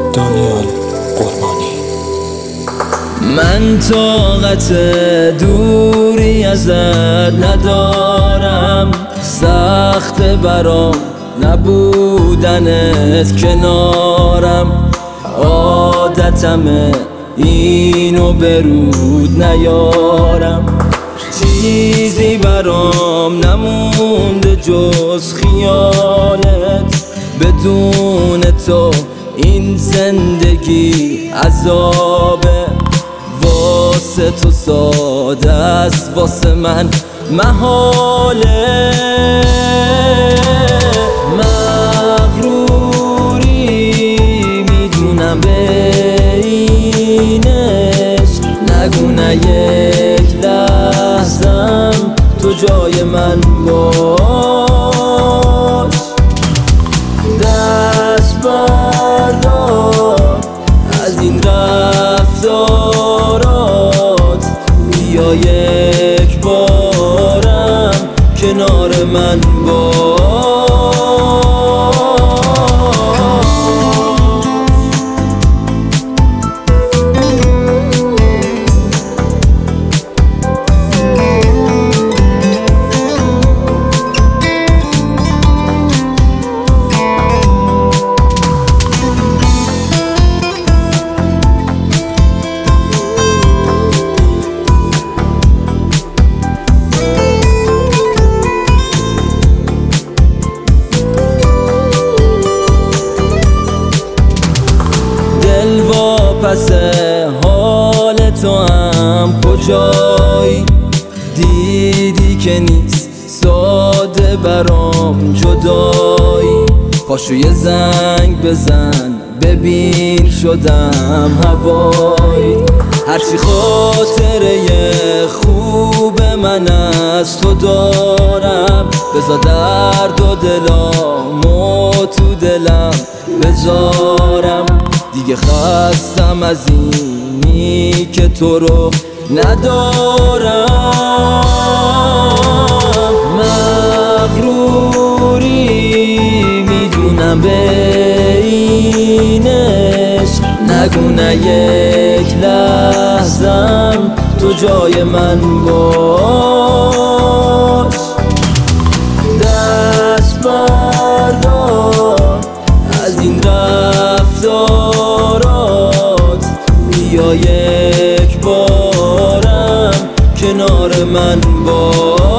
دانیال قربانی. من طاقت دوری ازت ندارم، سخت برام نبودنت کنارم. عادتمه اینو به رود نیارم، چیزی برام نمونده جز خیالت. بدون تو این زندگی عذابه، واسه تو ساده است، واسه من محاله. مغروری میدونم به اینش، نگونه یک لحظم تو جای من باش. دست بردار از این رفتارات، بیا یک بارم کنار من باش. پس حال تو هم کجایی؟ دیدی که نیست ساده برام جدایی. پاشو یه زنگ بزن ببین شدم هوایی. هرچی خاطره خوب من از تو دارم، بذار درد و دلامو تو دلم بذارم. دیگه خستم از اینی که تو رو ندارم. مغروری میدونم به اینش، نگونه یک لحظم تو جای من باش. دست بردار از این رفتارات، بیا یک بارم کنار من باش.